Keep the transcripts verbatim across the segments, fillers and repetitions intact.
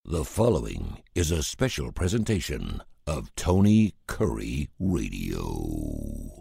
The following is a special presentation of Tony Curry Radio.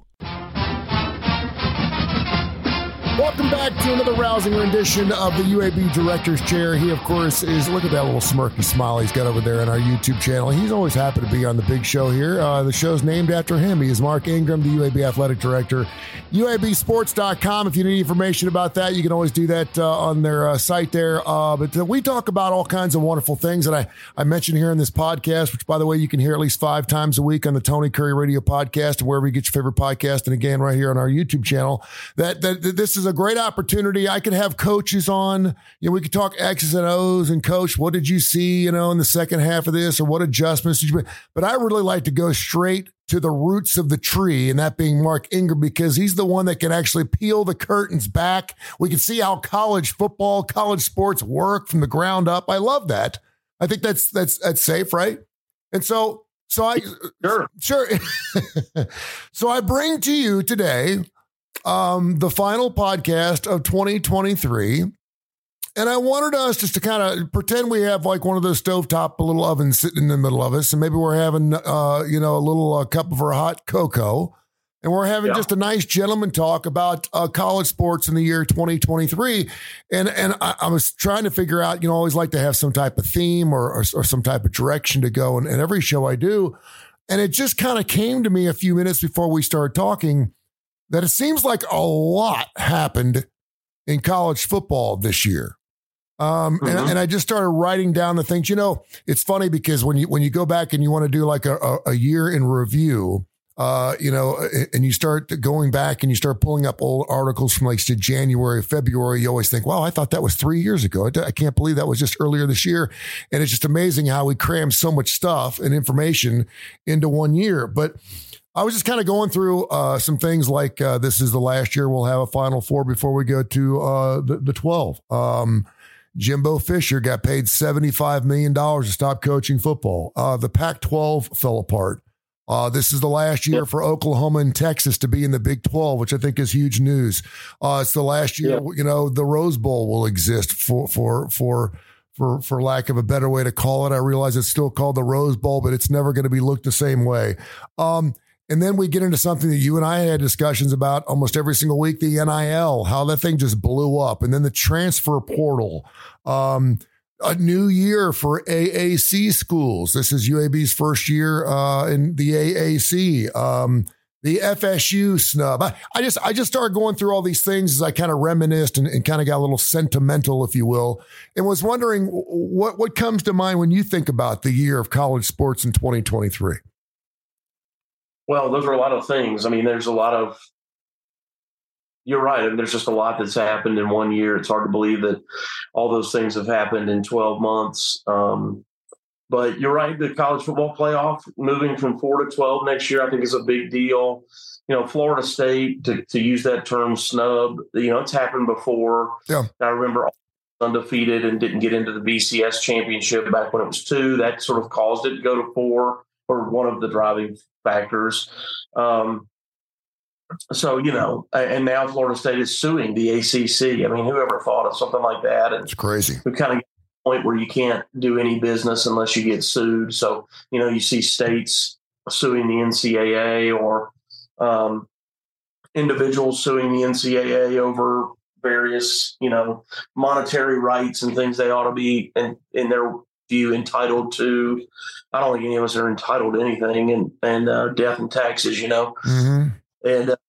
Welcome back to another rousing rendition of the U A B Director's Chair. He, of course, is, look at that little smirky smile he's got over there on our YouTube channel. He's always happy to be on the big show here. Uh, the show's named after him. He is Mark Ingram, the U A B Athletic Director. U A B sports dot com. If you need information about that, you can always do that uh, on their uh, site there. Uh, but uh, we talk about all kinds of wonderful things that I, I mentioned here in this podcast, which, by the way, you can hear at least five times a week on the Tony Curry Radio podcast and wherever you get your favorite podcast. And again, right here on our YouTube channel, that, that, that this is a great opportunity. I could have coaches on, you know, we could talk X's and O's and coach, what did you see, you know, in the second half of this, or what adjustments did you make? But I really like to go straight to the roots of the tree, and that being Mark Ingram, because he's the one that can actually peel the curtains back. We can see how college football, college sports work from the ground up. I love that. I think that's, that's, that's safe, right? And so, so I, sure, sure. So I bring to you today, Um, the final podcast of twenty twenty-three. And I wanted us just to kind of pretend we have like one of those stovetop little ovens sitting in the middle of us. And maybe we're having, uh, you know, a little uh, cup of our hot cocoa. And we're having yeah. just a nice gentleman talk about uh, college sports in the year twenty twenty-three. And and I, I was trying to figure out, you know, I always like to have some type of theme or, or, or some type of direction to go. And, and every show I do. And it just kind of came to me a few minutes before we started talking that it seems like a lot happened in college football this year. Um, mm-hmm. and, and I just started writing down the things. You know, it's funny because when you when you go back and you want to do like a, a, a year in review, uh, you know, and you start going back and you start pulling up old articles from like to January, February, you always think, wow, I thought that was three years ago. I can't believe that was just earlier this year. And it's just amazing how we cram so much stuff and information into one year. But I was just kind of going through uh, some things like uh, this is the last year we'll have a Final Four before we go to uh, the, the twelve. Um, Jimbo Fisher got paid seventy-five million dollars to stop coaching football. Uh, the Pac twelve fell apart. Uh, this is the last year for Oklahoma and Texas to be in the Big twelve, which I think is huge news. Uh, it's the last year, yeah. you know, the Rose Bowl will exist for for for. For for lack of a better way to call it. I realize it's still called the Rose Bowl, but it's never going to be looked the same way. Um, And then we get into something that you and I had discussions about almost every single week, the N I L, how that thing just blew up. And then the transfer portal, um, a new year for A A C schools. This is U A B's first year uh, in the A A C. Um, the F S U snub. I, I just I just started going through all these things as I kind of reminisced and, and kind of got a little sentimental, if you will, and was wondering what, what comes to mind when you think about the year of college sports in twenty twenty-three. Well, those are a lot of things. I mean, there's a lot of, you're right. I mean, there's just a lot that's happened in one year. It's hard to believe that all those things have happened in twelve months. Um, but you're right. The college football playoff moving from four to twelve next year, I think is a big deal. You know, Florida State, to, to use that term, snub, you know, it's happened before. Yeah. I remember undefeated and didn't get into the B C S championship back when it was two. That sort of caused it to go to four, or one of the driving factors. Um, so, you know, and now Florida State is suing the A C C. I mean, whoever thought of something like that? And it's crazy. We kind of get to the point where you can't do any business unless you get sued. So, you know, you see states suing the N C double A or um, individuals suing the N C double A over various, you know, monetary rights and things they ought to be in, in their view entitled to. I don't think any of us are entitled to anything, and and uh, death and taxes, you know. Mm-hmm. And uh,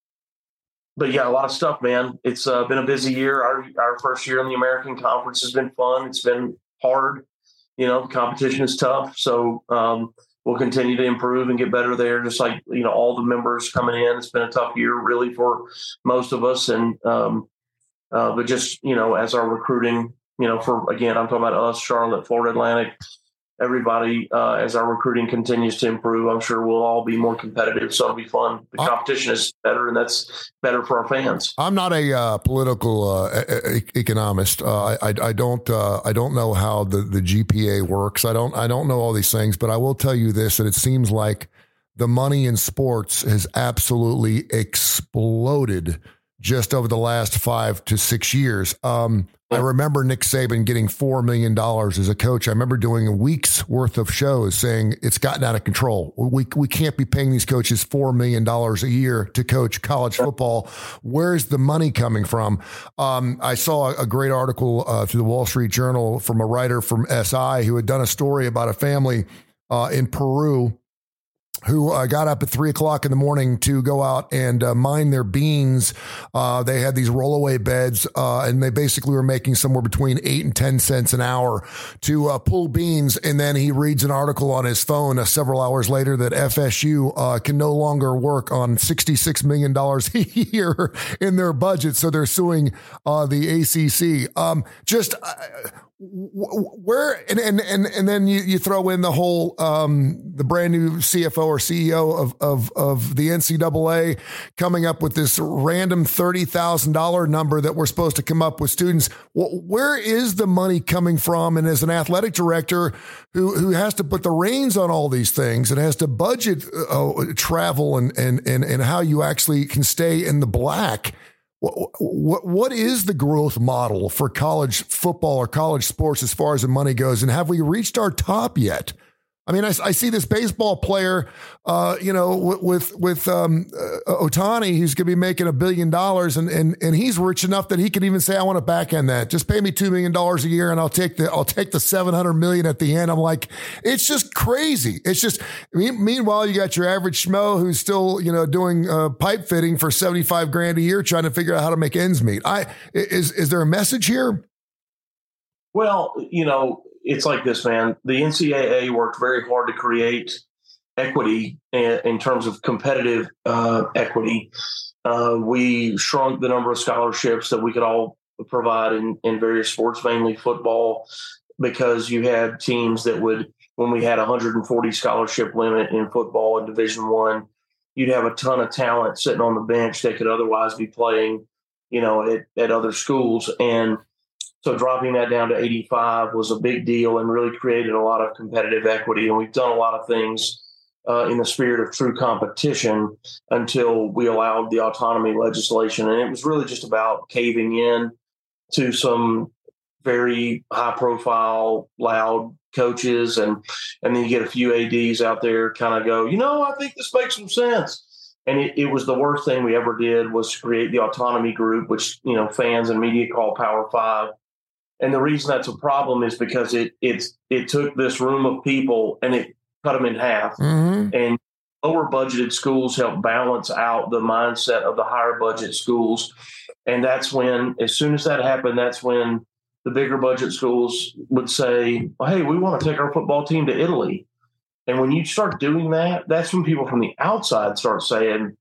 but yeah, a lot of stuff, man. It's uh, been a busy year. Our our first year in the American Conference has been fun. It's been hard, you know. Competition is tough, so um, we'll continue to improve and get better there. Just like, you know, all the members coming in. It's been a tough year, really, for most of us, and um, uh, but just, you know, as our recruiting. You know, for, again, I'm talking about us, Charlotte, Florida Atlantic, everybody, uh, as our recruiting continues to improve, I'm sure we'll all be more competitive. So it'll be fun. The competition is better, and that's better for our fans. I'm not a uh, political uh, e- economist. Uh, I, I don't uh, I don't know how the, the G P A works. I don't I don't know all these things, but I will tell you this, that it seems like the money in sports has absolutely exploded just over the last five to six years. Um, I remember Nick Saban getting four million dollars as a coach. I remember doing a week's worth of shows saying it's gotten out of control. We we can't be paying these coaches four million dollars a year to coach college football. Where's the money coming from? Um, I saw a great article uh, through the Wall Street Journal from a writer from S I who had done a story about a family uh, in Peru who uh, got up at three o'clock in the morning to go out and uh, mine their beans. Uh, they had these rollaway beds, uh, and they basically were making somewhere between eight and ten cents an hour to uh, pull beans. And then he reads an article on his phone uh, several hours later that F S U uh, can no longer work on sixty-six million dollars a year in their budget. So they're suing uh, the A C C. Um, just... Uh, Where and and and and then you, you throw in the whole um, the brand new C F O or C E O of of of the N C double A coming up with this random thirty thousand dollar number that we're supposed to come up with students. Where is the money coming from? And as an athletic director who who has to put the reins on all these things and has to budget uh, travel and and and and how you actually can stay in the black. What, what what is the growth model for college football or college sports as far as the money goes? And have we reached our top yet? I mean, I, I see this baseball player, uh, you know, with with um, uh, Ohtani, who's going to be making a billion dollars, and and and he's rich enough that he can even say, "I want to back end that. Just pay me two million dollars a year, and I'll take the I'll take the seven hundred million at the end." I'm like, it's just crazy. It's just. I mean, meanwhile, you got your average schmo who's still, you know, doing uh, pipe fitting for seventy five grand a year, trying to figure out how to make ends meet. I is is there a message here? Well, you know. It's like this, man. The N C double A worked very hard to create equity in, in terms of competitive uh, equity. Uh, we shrunk the number of scholarships that we could all provide in, in various sports, mainly football, because you had teams that would, when we had a one hundred forty scholarship limit in football in Division One, you'd have a ton of talent sitting on the bench that could otherwise be playing, you know, at, at other schools. And so dropping that down to eighty-five was a big deal and really created a lot of competitive equity. And we've done a lot of things uh, in the spirit of true competition until we allowed the autonomy legislation. And it was really just about caving in to some very high profile, loud coaches. And, and then you get a few A Ds out there kind of go, you know, I think this makes some sense. And it, it was the worst thing we ever did was create the autonomy group, which, you know, fans and media call Power Five. And the reason that's a problem is because it it's it took this room of people and it cut them in half. Mm-hmm. And lower budgeted schools help balance out the mindset of the higher budget schools. And that's when, as soon as that happened, that's when the bigger budget schools would say, well, hey, we want to take our football team to Italy. And when you start doing that, that's when people from the outside start saying,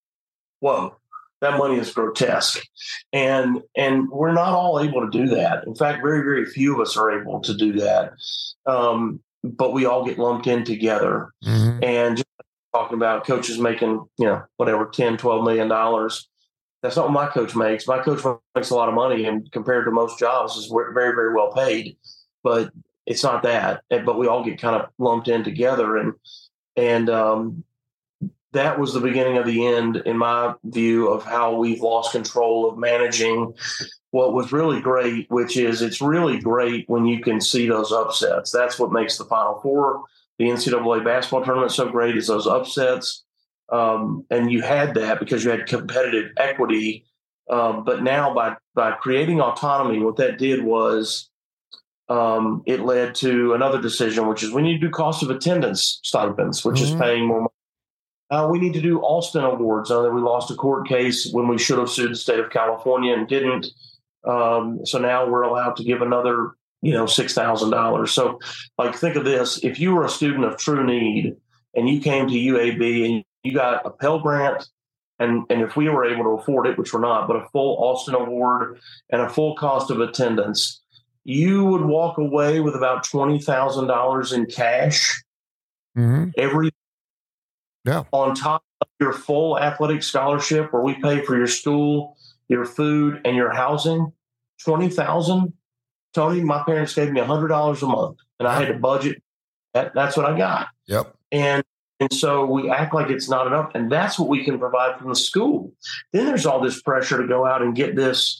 whoa, that money is grotesque. And and we're not all able to do that. In fact, very, very few of us are able to do that. Um, but we all get lumped in together. Mm-hmm. And just talking about coaches making, you know, whatever, ten, twelve million dollars. That's not what my coach makes. My coach makes a lot of money, and compared to most jobs is very, very well paid. But it's not that. But we all get kind of lumped in together. And, and, um, that was the beginning of the end, in my view, of how we've lost control of managing what was really great, which is it's really great when you can see those upsets. That's what makes the Final Four, the N C double A basketball tournament so great, is those upsets. Um, and you had that because you had competitive equity. Um, but now by, by creating autonomy, what that did was um, it led to another decision, which is we need to do cost of attendance stipends, which mm-hmm. is paying more money. Uh, we need to do Alston Awards. Uh, we lost a court case when we should have sued the state of California and didn't. Um, so now we're allowed to give another, you know, six thousand dollars. So, like, think of this. If you were a student of true need and you came to U A B and you got a Pell Grant, and, and if we were able to afford it, which we're not, but a full Alston Award and a full cost of attendance, you would walk away with about twenty thousand dollars in cash mm-hmm. every Yeah. on top of your full athletic scholarship, where we pay for your school, your food, and your housing. twenty thousand dollars. Tony, my parents gave me one hundred dollars a month, and I had to budget. That, that's what I got. Yep. And and so we act like it's not enough, and that's what we can provide from the school. Then there's all this pressure to go out and get this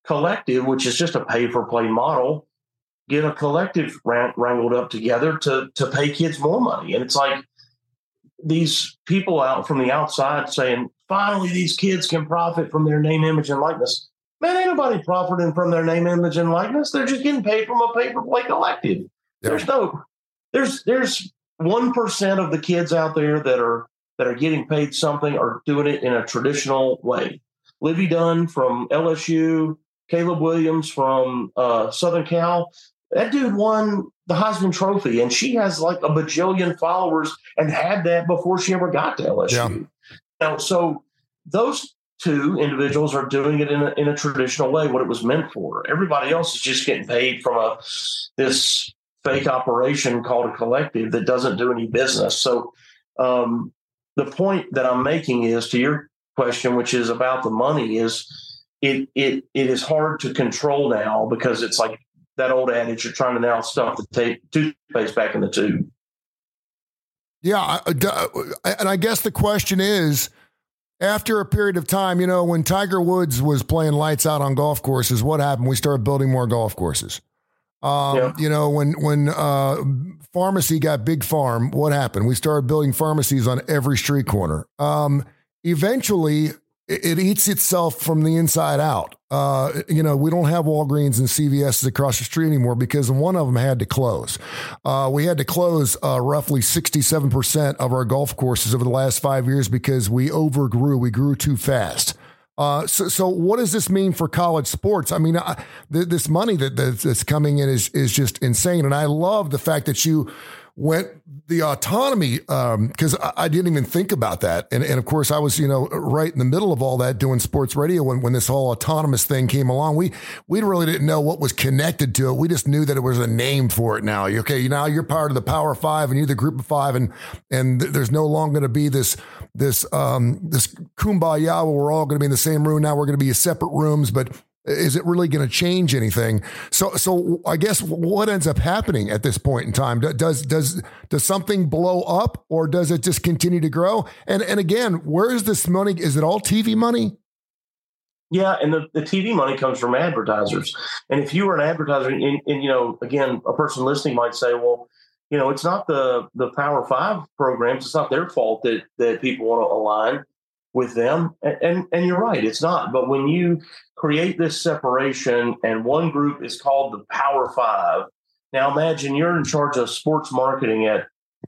collective, which is just a pay for play model, get a collective wrangled up together to to pay kids more money. And it's like these people out from the outside saying, finally, these kids can profit from their name, image, and likeness. Man, ain't nobody profiting from their name, image, and likeness. They're just getting paid from a pay for play collective. Yeah. There's no, there's there's one percent of the kids out there that are that are getting paid something or doing it in a traditional way. Livy Dunn from L S U, Caleb Williams from uh, Southern Cal. That dude won the Heisman Trophy, and she has like a bajillion followers and had that before she ever got to L S U. Yeah. Now, so those two individuals are doing it in a, in a traditional way, what it was meant for. Everybody else is just getting paid from a this fake operation called a collective that doesn't do any business. So um, the point that I'm making is, to your question, which is about the money, is it it it is hard to control now because it's like that old adage, you're trying to now stuff the tape, toothpaste back in the tube. Yeah. And I guess the question is, after a period of time, you know, when Tiger Woods was playing lights out on golf courses, what happened? We started building more golf courses. Um, yeah. You know, when, when uh, pharmacy got Big Farm, what happened? We started building pharmacies on every street corner. Um, eventually, it eats itself from the inside out. Uh, you know, we don't have Walgreens and C V S's across the street anymore because one of them had to close. Uh, we had to close uh, roughly sixty-seven percent of our golf courses over the last five years because we overgrew. We grew too fast. Uh, so, so what does this mean for college sports? I mean, I, th- this money that, that's coming in is, is just insane. And I love the fact that you went the autonomy, um, cause I, I didn't even think about that. And, and of course I was, you know, right in the middle of all that doing sports radio when, when this whole autonomous thing came along. We, we really didn't know what was connected to it. We just knew that it was a name for it now. Okay. Now you're part of the Power Five and you're the Group of Five, and, and there's no longer going to be this, this, um, this kumbaya where we're all going to be in the same room. Now we're going to be in separate rooms, but is it really going to change anything? So, so I guess what ends up happening at this point in time? Does does does something blow up, or does it just continue to grow? And and again, where is this money? Is it all T V money? Yeah, and the, the T V money comes from advertisers. And if you were an advertiser, and, and you know, again, a person listening might say, well, you know, it's not the the Power Five programs. It's not their fault that that people want to align with them. And, and and you're right, it's not. But when you create this separation and one group is called the Power Five, now imagine you're in charge of sports marketing at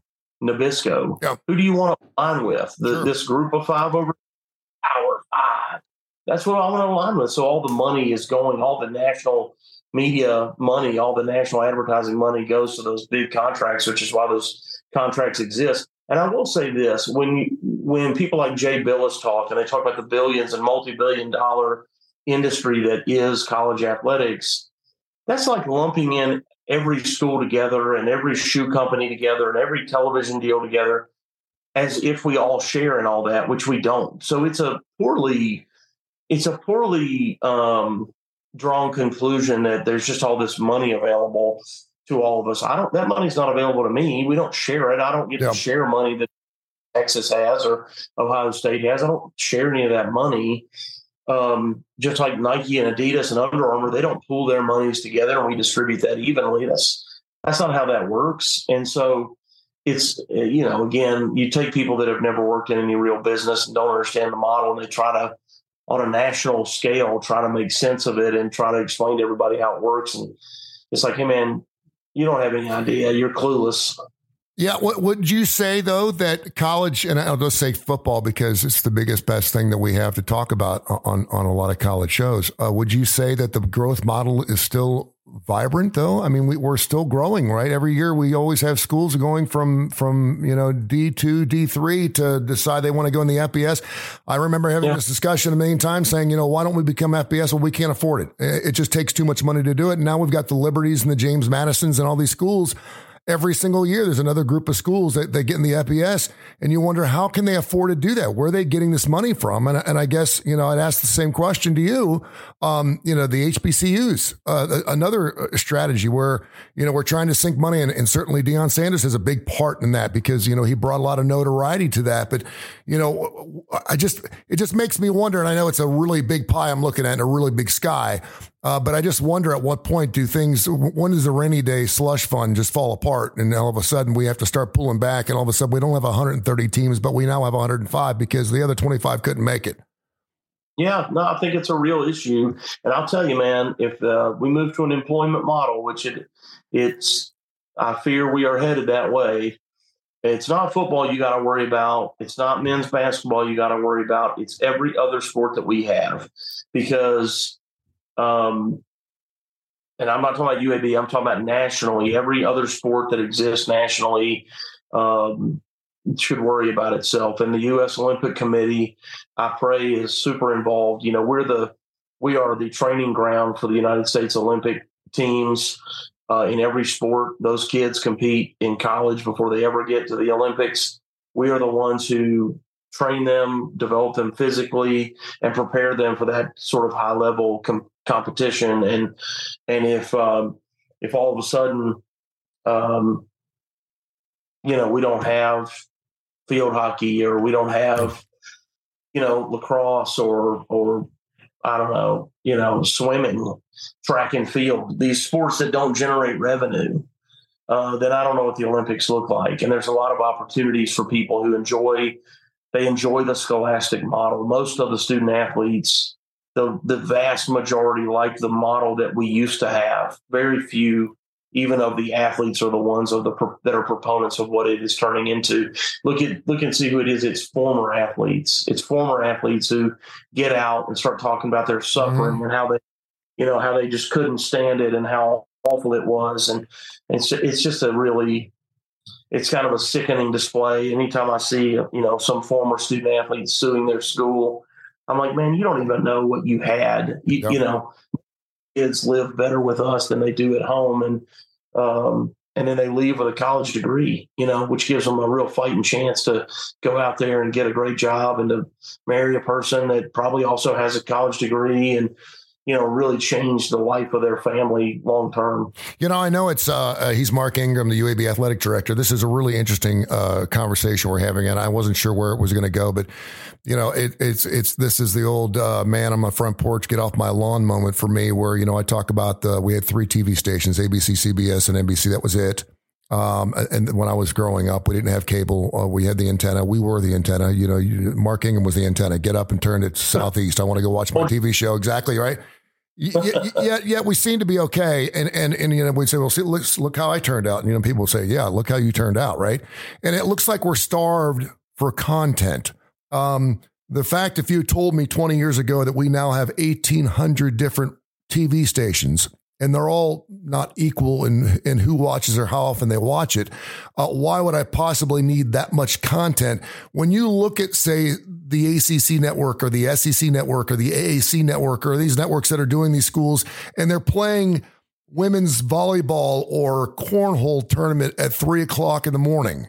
Nabisco. Yeah. Who do you want to align with? The, sure. This group of five over Power Five. That's what I want to align with. So all the money is going, all the national media money, all the national advertising money goes to those big contracts, which is why those contracts exist. And I will say this, when you, when people like Jay Billis talk, and they talk about the billions and multi-billion dollar industry that is college athletics, that's like lumping in every school together and every shoe company together and every television deal together as if we all share in all that, which we don't. So it's a poorly, it's a poorly um, drawn conclusion that there's just all this money available to all of us. I don't, that money's not available to me. We don't share it. I don't get yeah. to share money that Texas has or Ohio State has. I don't share any of that money. Um, just like Nike and Adidas and Under Armour, they don't pool their monies together and we distribute that evenly. That's, that's not how that works. And so it's, you know, again, you take people that have never worked in any real business and don't understand the model, and they try to, on a national scale, try to make sense of it and try to explain to everybody how it works. And it's like, hey man, you don't have any idea. You're clueless. Yeah. What would you say, though, that college, and I'll just say football because it's the biggest, best thing that we have to talk about on, on a lot of college shows. Uh, would you say that the growth model is still vibrant, though? I mean, we, we're still growing, right? Every year we always have schools going from, from, you know, D two, D three to decide they want to go in the F B S. I remember having yeah. this discussion a million times saying, you know, why don't we become F B S? Well, we can't afford it. It just takes too much money to do it. And now we've got the Liberties and the James Madisons and all these schools. every single year, there's another group of schools that they get in the F B S, and you wonder, how can they afford to do that? Where are they getting this money from? And, and I guess, you know, I'd ask the same question to you. Um, you know, the H B C Us, uh, another strategy where, you know, we're trying to sink money, and, and certainly Deion Sanders has a big part in that because, you know, he brought a lot of notoriety to that. But, you know, I just, it just makes me wonder, and I know it's a really big pie I'm looking at and a really big sky, uh, but I just wonder at what point do things, when does the rainy day slush fund just fall apart, and all of a sudden we have to start pulling back, and all of a sudden we don't have one hundred thirty teams, but we now have one hundred five because the other twenty-five couldn't make it. Yeah, no, I think it's a real issue. And I'll tell you, man, if uh, we move to an employment model, which it, it's, I fear we are headed that way. It's not football you got to worry about. It's not men's basketball you got to worry about. It's every other sport that we have, because, um, and I'm not talking about U A B, I'm talking about nationally. Every other sport that exists nationally um, should worry about itself. And the U S Olympic Committee, I pray, is super involved. You know, we're the, we are the training ground for the United States Olympic teams. Uh, in every sport, those kids compete in college before they ever get to the Olympics. We are the ones who train them, develop them physically, and prepare them for that sort of high level com- competition. And and if um, if all of a sudden, um, you know, we don't have field hockey, or we don't have, you know, lacrosse, or or I don't know, you know, swimming, track and field, these sports that don't generate revenue, uh, then I don't know what the Olympics look like. And there's a lot of opportunities for people who enjoy, they enjoy the scholastic model. Most of the student athletes, the, the vast majority, like the model that we used to have. Very few, even of the athletes, are the ones of the that are proponents of what it is turning into. Look at look and see who it is. It's former athletes. It's former athletes who get out and start talking about their suffering mm-hmm. and how they, you know, how they just couldn't stand it and how awful it was. And it's it's just a really, it's kind of a sickening display. Anytime I see, you know, some former student athletes suing their school, I'm like, man, you don't even know what you had. You, yep. you know, kids live better with us than they do at home. And Um, and then they leave with a college degree, you know, which gives them a real fighting chance to go out there and get a great job and to marry a person that probably also has a college degree, and, you know, really change the life of their family long term. You know, I know it's uh, uh, he's Mark Ingram, the U A B athletic director. This is a really interesting uh, conversation we're having, and I wasn't sure where it was going to go, but you know, it, it's it's this is the old uh, man on my front porch, get off my lawn moment for me, where, you know, I talk about the, we had three T V stations, A B C, C B S, and N B C. That was it. Um, and when I was growing up, we didn't have cable. Uh, we had the antenna. We were the antenna. You know, you, Mark Ingram was the antenna. Get up and turn it southeast. I want to go watch my T V show. Exactly right. yeah, yeah, yeah. We seem to be okay, and and and you know, we say, well, see, look, look how I turned out. And, you know, people say, yeah, look how you turned out, right? And it looks like we're starved for content. Um, the fact, if you told me twenty years ago that we now have eighteen hundred different T V stations, and they're all not equal in, in who watches or how often they watch it, uh, why would I possibly need that much content? When you look at, say, the A C C network or the S E C network or the A A C network or these networks that are doing these schools, and they're playing women's volleyball or cornhole tournament at three o'clock in the morning.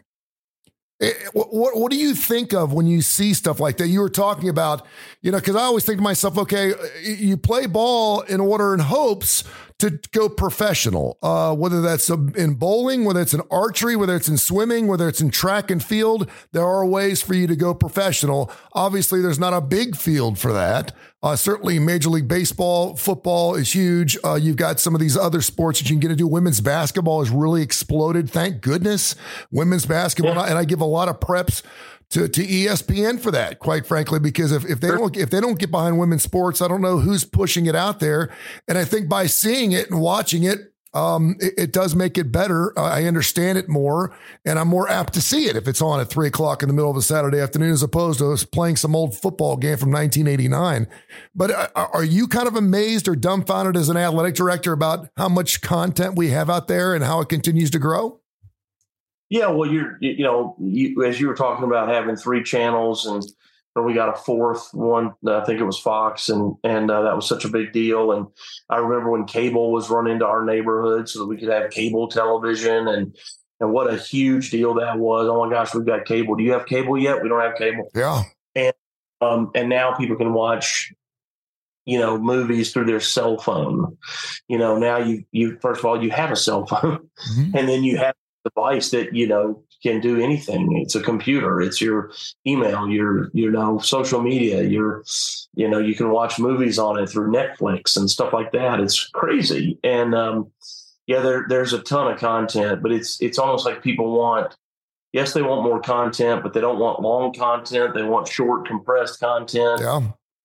What, what, what do you think of when you see stuff like that? You were talking about, you know, because I always think to myself, okay, you play ball in order in hopes to go professional, uh, whether that's in bowling, whether it's in archery, whether it's in swimming, whether it's in track and field, there are ways for you to go professional. Obviously, there's not a big field for that. Uh, certainly, Major League Baseball, football is huge. Uh, you've got some of these other sports that you can get to do. Women's basketball has really exploded. Thank goodness. Women's basketball, yeah. And I give a lot of preps to, to E S P N for that, quite frankly, because if, if they don't if they don't get behind women's sports, I don't know who's pushing it out there. And I think by seeing it and watching it, um, it, it does make it better. Uh, I understand it more, and I'm more apt to see it if it's on at three o'clock in the middle of a Saturday afternoon, as opposed to us playing some old football game from nineteen eighty-nine. But uh, are you kind of amazed or dumbfounded as an athletic director about how much content we have out there and how it continues to grow? Yeah, well, you're, you know, you, as you were talking about having three channels, and we got a fourth one, I think it was Fox, and and uh, that was such a big deal. And I remember when cable was run into our neighborhood so that we could have cable television, and and what a huge deal that was. Oh my gosh, we've got cable. Do you have cable yet? We don't have cable. Yeah. And um, and now people can watch, you know, movies through their cell phone. You know, now you you first of all you have a cell phone, mm-hmm. and then you have a device that you know can do anything. It's a computer. It's your email. Your you know social media. Your you know you can watch movies on it through Netflix and stuff like that. It's crazy. And um, yeah, there there's a ton of content, but it's it's almost like people want. Yes, they want more content, but they don't want long content. They want short, compressed content. Yeah.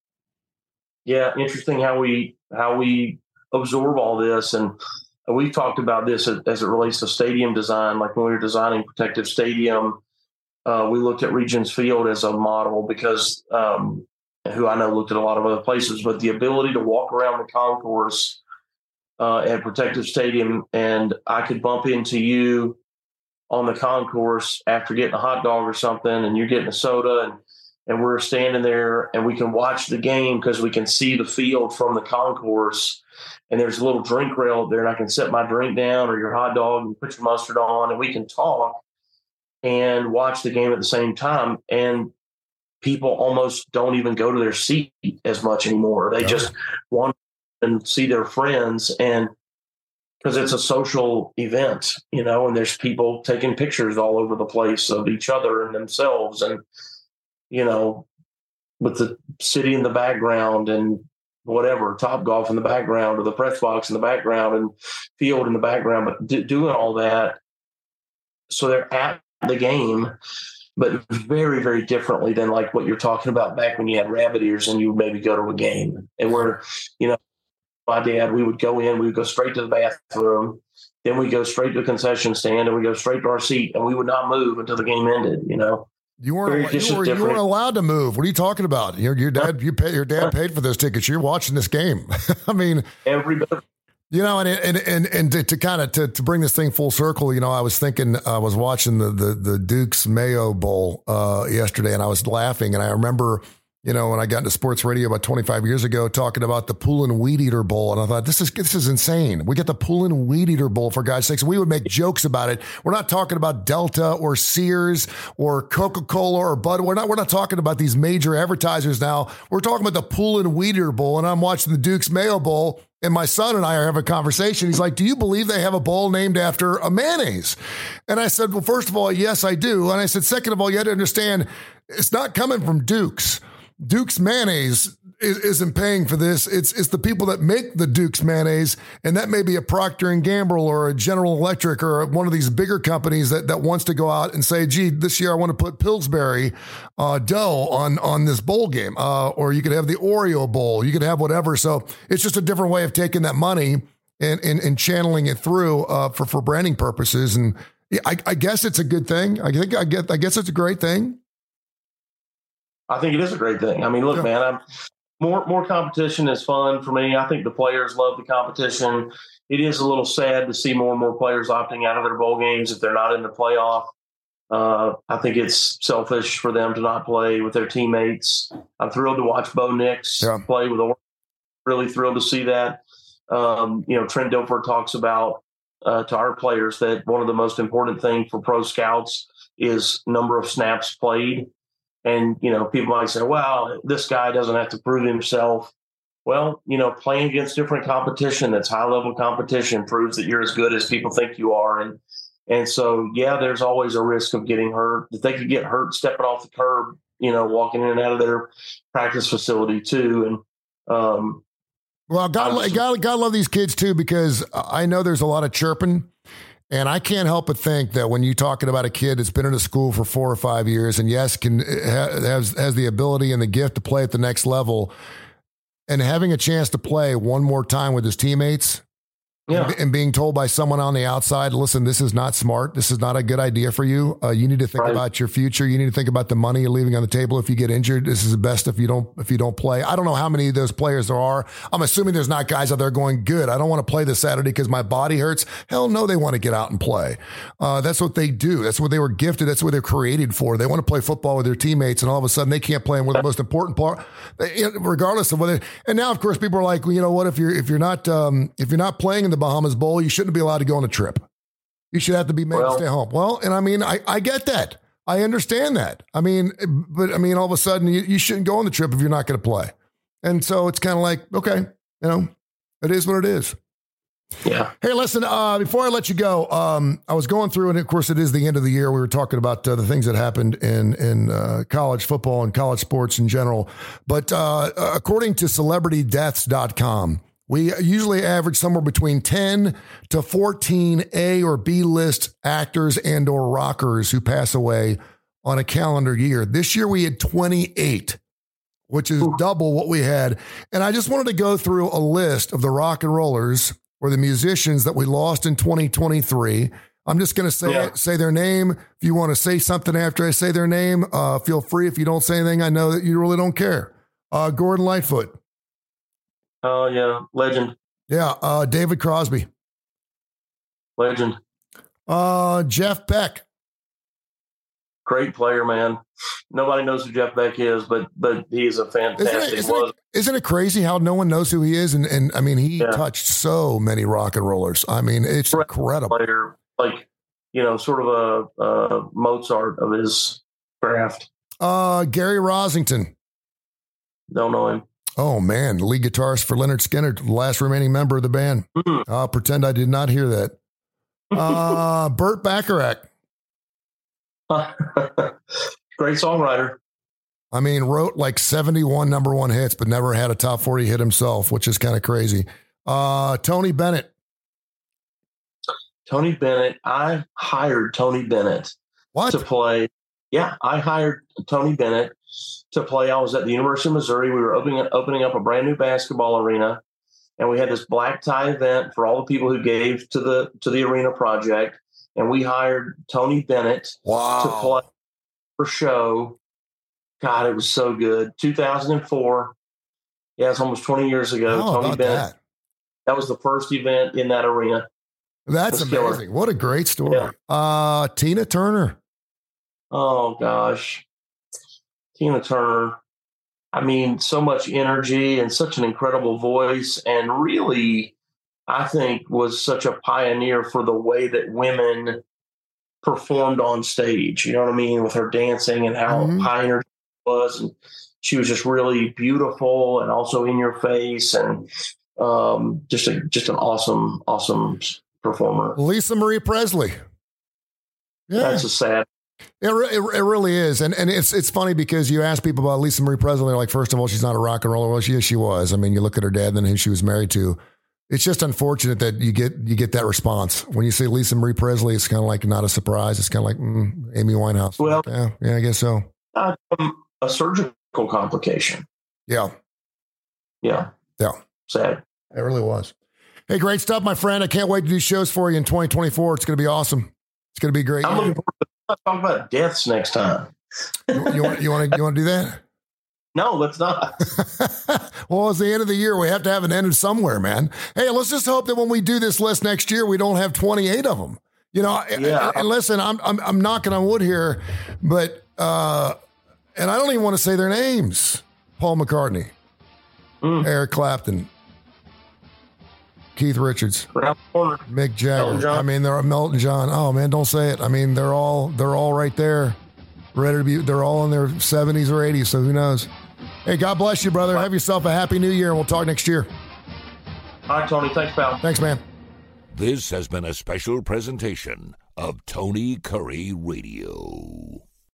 Yeah, interesting how we how we absorb all this, and we've talked about this as, as it relates to stadium design. Like when we were designing Protective Stadium, uh, we looked at Regions Field as a model because, um, who I know looked at a lot of other places, but the ability to walk around the concourse uh, at Protective Stadium, and I could bump into you on the concourse after getting a hot dog or something, and you're getting a soda, and and we're standing there and we can watch the game because we can see the field from the concourse, and there's a little drink rail there, and I can set my drink down or your hot dog and put your mustard on, and we can talk and watch the game at the same time. And people almost don't even go to their seat as much anymore. They just want to see their friends, and because it's a social event, you know, and there's people taking pictures all over the place of each other and themselves, and you know, with the city in the background and whatever, Topgolf in the background or the press box in the background and field in the background, but d- doing all that. So they're at the game, but very, very differently than like what you're talking about back when you had rabbit ears and you would maybe go to a game. And where, you know, my dad, we would go in, we would go straight to the bathroom, then we go straight to the concession stand, and we go straight to our seat, and we would not move until the game ended, you know. You weren't, you, were, you weren't allowed to move. What are you talking about? Your, your dad, you pay, your dad paid for those tickets. You're watching this game. I mean, every bit. You know, and and and and to, to kind of to, to bring this thing full circle, you know, I was thinking, I was watching the the, the Duke's Mayo Bowl uh, yesterday, and I was laughing, and I remember, you know, when I got into sports radio about twenty-five years ago, talking about the Poulin Weed Eater Bowl. And I thought, this is this is insane. We get the Poulin Weed Eater Bowl, for God's sakes. We would make jokes about it. We're not talking about Delta or Sears or Coca-Cola or Bud. We're not, we're not talking about these major advertisers now. We're talking about the Poulin Weed Eater Bowl. And I'm watching the Duke's Mayo Bowl, and my son and I are having a conversation. He's like, do you believe they have a bowl named after a mayonnaise? And I said, well, first of all, yes, I do. And I said, second of all, you have to understand, it's not coming from Duke's. Duke's mayonnaise is, isn't paying for this. It's it's the people that make the Duke's mayonnaise, and that may be a Procter and Gamble or a General Electric or one of these bigger companies that, that wants to go out and say, gee, this year I want to put Pillsbury uh, dough on, on this bowl game. Uh, or you could have the Oreo bowl. You could have whatever. So it's just a different way of taking that money and, and, and channeling it through uh, for, for branding purposes. And I, I guess it's a good thing. I think I get I guess it's a great thing. I think it is a great thing. I mean, look, yeah. man, I'm, more more competition is fun for me. I think the players love the competition. It is a little sad to see more and more players opting out of their bowl games if they're not in the playoff. Uh, I think it's selfish for them to not play with their teammates. I'm thrilled to watch Bo Nix yeah. play with Oregon. Really thrilled to see that. Um, you know, Trent Dilfer talks about uh, to our players that one of the most important things for pro scouts is number of snaps played. And, you know, people might say, well, this guy doesn't have to prove himself. Well, you know, playing against different competition that's high-level competition proves that you're as good as people think you are. And and so, yeah, there's always a risk of getting hurt. That they could get hurt stepping off the curb, you know, walking in and out of their practice facility, too. And, um, well, God, God, God love these kids, too, because I know there's a lot of chirping. And I can't help but think that when you're talking about a kid that's been in a school for four or five years and, yes, can has has the ability and the gift to play at the next level, and having a chance to play one more time with his teammates, yeah. and, and being told by someone on the outside, listen, this is not smart. This is not a good idea for you. Uh, you need to think right. about your future. You need to think about the money you're leaving on the table if you get injured. This is the best if you don't if you don't play. I don't know how many of those players there are. I'm assuming there's not guys out there going, good, I don't want to play this Saturday because my body hurts. Hell no, they want to get out and play. Uh, that's what they do. That's what they were gifted. That's what they're created for. They want to play football with their teammates, and all of a sudden they can't play in one of the most important part, regardless of whether. And now, of course, people are like, well, you know what? If you're if you're not um, if you're not playing in the Bahamas Bowl, you shouldn't be allowed to go on a trip. You should have to be made well, to stay home. Well, and I mean, I, I get that. I understand that. I mean, but I mean, all of a sudden you, you shouldn't go on the trip if you're not going to play. And so it's kind of like, okay, you know, it is what it is. Yeah. Hey, listen, uh, before I let you go, um, I was going through, and of course it is the end of the year. We were talking about uh, the things that happened in, in uh, college football and college sports in general. But uh, according to celebrity deaths dot com, we usually average somewhere between ten to fourteen A or B list actors and or rockers who pass away on a calendar year. This year we had twenty-eight, which is double what we had. And I just wanted to go through a list of the rock and rollers or the musicians that we lost in twenty twenty-three. I'm just going to say yeah. say their name. If you want to say something after I say their name, uh, feel free. If you don't say anything, I know that you really don't care. Uh, Gordon Lightfoot. Oh, yeah. Legend. Yeah. Uh, David Crosby. Legend. Uh, Jeff Beck. Great player, man. Nobody knows who Jeff Beck is, but but he's a fantastic. Isn't it, isn't it, isn't it crazy how no one knows who he is? And, and I mean, he yeah. touched so many rock and rollers. I mean, it's Great incredible. Player, like, you know, sort of a, a Mozart of his craft. Uh, Gary Rosington. Don't know him. Oh, man. Lead guitarist for Lynyrd Skynyrd, the last remaining member of the band. Mm. I'll pretend I did not hear that. Uh, Burt Bacharach. Great songwriter. I mean, wrote like seventy-one number one hits, but never had a top forty hit himself, which is kind of crazy. Uh, Tony Bennett. Tony Bennett. I hired Tony Bennett what? to play. Yeah, I hired Tony Bennett to play. I was at the University of Missouri. We were opening, opening up a brand new basketball arena, and we had this black tie event for all the people who gave to the to the arena project. And we hired Tony Bennett wow. to play for show. God, it was so good. two thousand four. Yeah, it's almost twenty years ago. Oh, Tony Bennett. That? that was the first event in that arena. That's amazing. Killer. What a great story. Yeah. Uh, Tina Turner. Oh, gosh. Tina Turner. I mean, so much energy and such an incredible voice, and really, I think, was such a pioneer for the way that women performed on stage. You know what I mean? With her dancing and how mm-hmm. high energy it was. And she was just really beautiful and also in your face, and um, just a, just an awesome, awesome performer. Lisa Marie Presley. Yeah. That's a sad. It, it, it really is. And and it's it's funny because you ask people about Lisa Marie Presley, they're like, first of all, she's not a rock and roller. Well, she, she was. I mean, you look at her dad and who she was married to. It's just unfortunate that you get you get that response. When you say Lisa Marie Presley, it's kind of like not a surprise. It's kind of like mm, Amy Winehouse. Well, yeah, yeah, I guess so. Uh, um, a surgical complication. Yeah. Yeah. Yeah. Sad. It really was. Hey, great stuff, my friend. I can't wait to do shows for you in twenty twenty-four. It's going to be awesome. It's going to be great. I'm looking forward to talk about deaths next time. you, you want you want to you want to do that? No, let's not. Well, it's the end of the year. We have to have an end somewhere, man. Hey, let's just hope that when we do this list next year, we don't have twenty-eight of them. You know, yeah. and, and listen, I'm, I'm I'm knocking on wood here, but uh, and I don't even want to say their names. Paul McCartney, mm. Eric Clapton, Keith Richards, Mick Jagger. I mean, they're Elton John. Oh man, don't say it. I mean, they're all they're all right there, ready to be. They're all in their seventies or eighties. So who knows? Hey, God bless you, brother. Have yourself a happy new year, and we'll talk next year. All right, Tony. Thanks, pal. Thanks, man. This has been a special presentation of Tony Curry Radio.